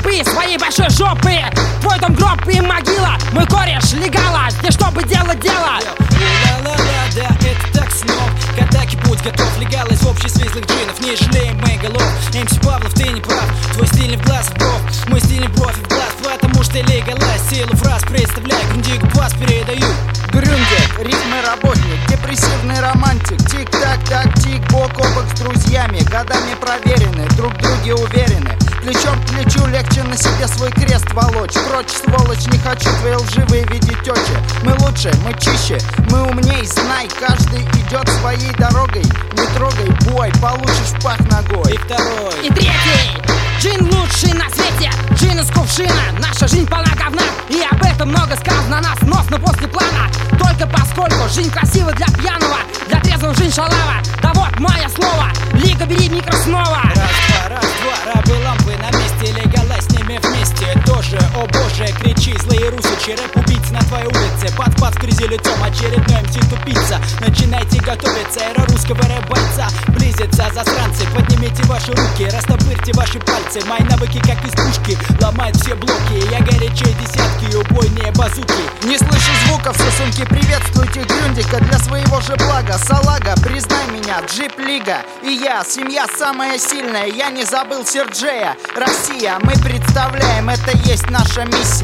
горбы своей большой жопы. Твой дом гроб и могила, мой кореш легала, здесь чтобы делать дело. Ла-ла-ла, да, это так снов. К атаке будь готов, легал из общества злых джинов. Не жалеем мы голов, МС Павлов, ты не прав. Твой стиль не в глаз, в бровь, мой стиль не в бровь, в глаз. Потому что легалась, силу фраз представляю, грундик бас передаю. Грюндик, рифмы работник, депрессивный романтик. Тик-так, так-тик, бок о бок с друзьями. Годами проверены, друг в друге уверены. Плечом к плечу легче на себе свой крест волочь. Прочь, сволочь, не хочу твои лживые видеть тёчи. Мы лучше, мы чище, мы умней. Знай, каждый идет своей дорогой. Не трогай бой, получишь в пах ногой. И второй, И третий, джин лучший на свете, джин из кувшина. Наша жизнь полна говна, и об этом много сказано. Нас нос, но после плана. Только поскольку жизнь красива для пьяного, для трезвого жизнь шалава. Да вот мое слово, Лига, бери микро снова. раз, два, рабы лампы на месте. Легалась с ними вместе тоже, о боже, кричи, злые русичи. Рэп убийцы на твоей улице, под в грязи лицом, очередной МС тупица. Начинайте готовиться, эра русского рэп-бойца близится, засранцы, поднимите ваши руки, растопырьте ваши пальцы. Мои навыки как из пушки, ломают все блоки. Я горячее десятки, убойные базуки. Не слышу звуков, сосунки, приветствуйте Грюндика для своего же блага. Салага, признай меня, Джип Лига и я, семья самая сильная. Я не забыл Серджея, Россия, мы представляем, это есть наша миссия.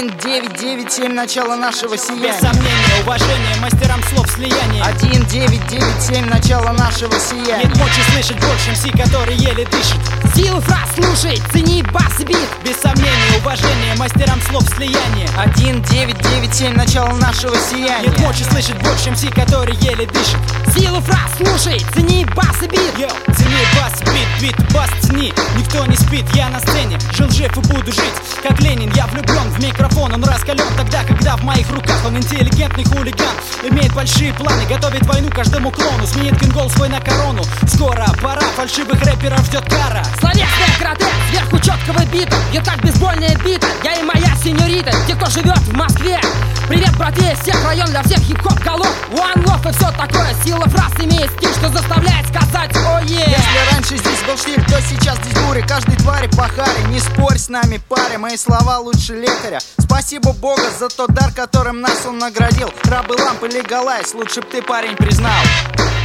1997, начало нашего сияния. Без сомнения, уважение мастерам слов слияния. 1997, начало нашего сияния. Нет мочи слышать больше МС, который еле дышит. Силу фраз слушай, цени бас и бит. Без сомнения, уважение мастерам слов слияния. 1997, начало нашего сияния. Нет мочи слышать больше МС, который еле дышит. Силу фраз слушай, цени бас и бит. Йо, цени бас, бит, бас цени. Никто не спит, я на сцене, жил жив и буду жить. Как Ленин, я влюблен в микрофон, он раскален тогда, когда в моих руках он интеллигентный хулиган. Имеет большие планы, готовит войну каждому клону, сменит кингол свой на корону. Скоро пора, фальшивых рэперов ждет кара. Словесная карате, сверху четкого бита. Я так бейсбольная бита, я и моя сеньорита. Те, кто живет в Москве, привет, братья из всех районов, для всех хип-хоп голов. One love и все такое, сила фраз имеет стиль, что заставляет сказать «О е». Если раньше здесь был штиль, то сейчас здесь буря. Каждый твари по харе, не спорь с нами, паря. Мои слова лучше лекаря. Спасибо Бога за тот дар, которым нас он наградил. Рабы лампы легалайз, лучше б ты, парень, признал.